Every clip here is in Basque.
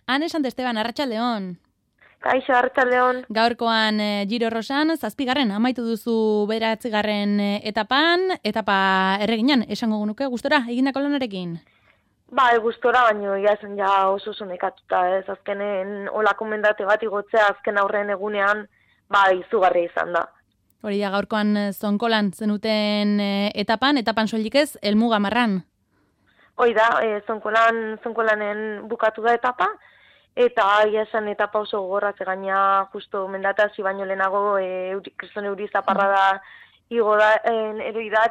Ane Santesteban, arratsaldeon. Kaixo, arratsaldeon. Gaurkoan Giro Rosan, 7. amaitu duzu 9. etapa erreginan, esango genuke gustora egindako lanarekin. Bai, gustora, baino ja zen ja oso nekatuta, ez azkenen olako mendate bat igotzea azken aurren egunean, bai, izugarria izan da. Hori da, gaurkoan zonkolan zenuten etapan soilik ez, helmuga marran. Hori da, zonkolanen bukatu da etapa, eta esan etapa oso gogorra gaina justo mendate hasi baino lehenago kriston euri zaparra da igo da eroi da,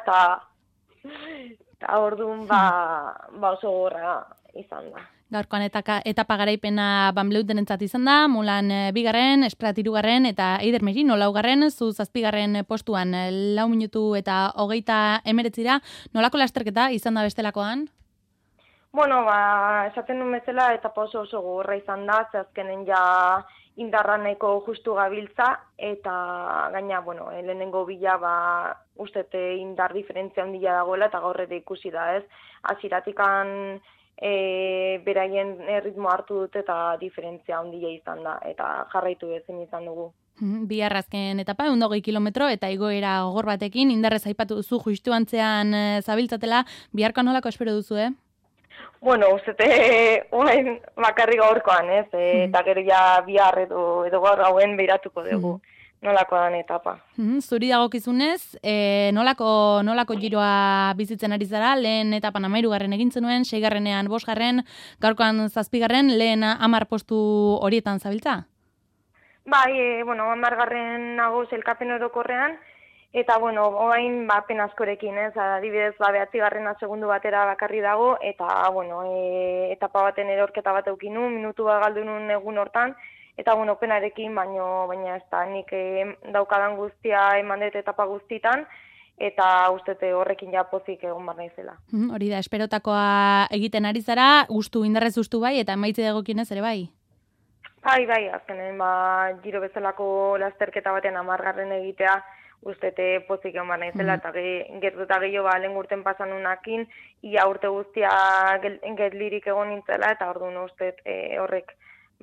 eta orduan oso gogorra izan da. Gaurkoan etapa garaipena Banbleutenentzat izan da, Molan 2., Esprat 3. eta Eider Merino 4., zu 7. postuan 4 minutu eta 39 nolako lasterketa izan da bestelakoan? Bueno, esaten nuen bezala etapa oso gogorra izan da, ze azkenen ja indarra nahiko justu gabiltza, eta gaina, lehenengo bila, ustete indar diferentzia handia dagoela, eta gaur ere ikusi da, ez? Hasieratik beraien ritmo hartu dute eta diferentzia handia izan da, eta jarraitu ezin izan dugu. Bihar azken etapa, 120 kilometro, eta igoera gogor batekin, indarrez aipatu duzu justu antzean zabiltzatela, biharko nolako espero duzu, Bueno, ustete oain bakarri gaurkoan, ez? Eta gero ja bihar edo gaur gauen beiratuko dugu. Nolako dan etapa. Zuri dagokizunez, nolako giroa bizitzen ari zara, lehen etapan 13. egin zenuen, 6. 5. gaurkoan 7. lehen 10 postu horietan zabiltza? Bai, 10. nago zelkapen orokorrean, eta, oain, pen askorekin, ez, adibidez, 9. segundu batera bakarri dago, eta, etapa baten erorketa bat eukinu, minutu bat galdu nun egun hortan, eta, penarekin, baina ez da, nik daukadan guztia eman dut etapa guztitan, eta ustete horrekin ja pozik egon bar naizela. Hori da, esperotakoa egiten ari zara, indarrez gustu bai, eta emaitze dagokienez ere bai? Bai, azkenen, giro bezalako lasterketa baten 10. egitea, ustete pozik egon naizela, eta gertuta gehiago lehen urten pasanunakin, ia urte guztia getlirik egon nintzela, eta orduan ustet horrek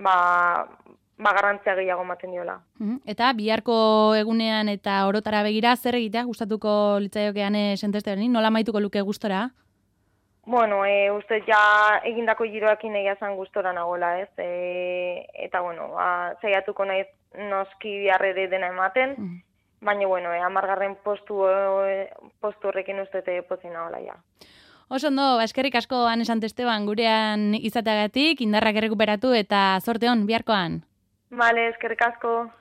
garrantzia gehiago ematen diola. Eta biharko egunean eta orotara begira, zer egitea gustatuko litzaiokean Santestebanin, nola maituko luke gustora? Bueno, uste ja egindako giroakin egia zan gustora nagola, ez? Eta, zaiatuko naiz noski biharrere dena ematen, baina, 10. postu horrekin ustete pozik nagola, ja. Oso ondo, eskerrik asko Ane Santesteban gurean izateagatik, indarrak errekuperatu eta zorte on biharkoan. Vale, eskerrik asko.